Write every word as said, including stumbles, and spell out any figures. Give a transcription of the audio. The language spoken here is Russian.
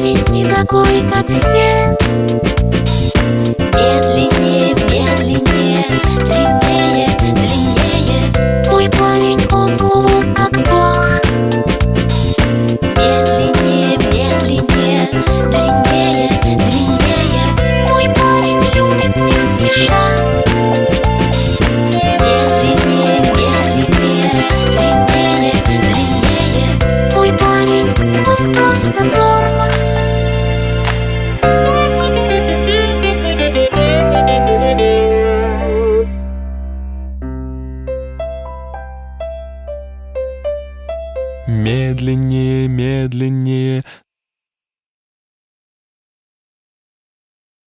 парень не такой, как все. Медленнее, медленнее, длиннее, длиннее. Мой парень, он глубок, как Бог. Медленнее, медленнее, длиннее, длиннее. Мой парень любит не спеша. Медленнее, медленнее, длиннее, длиннее. Мой парень, он просто тормоз. Медленнее, медленнее,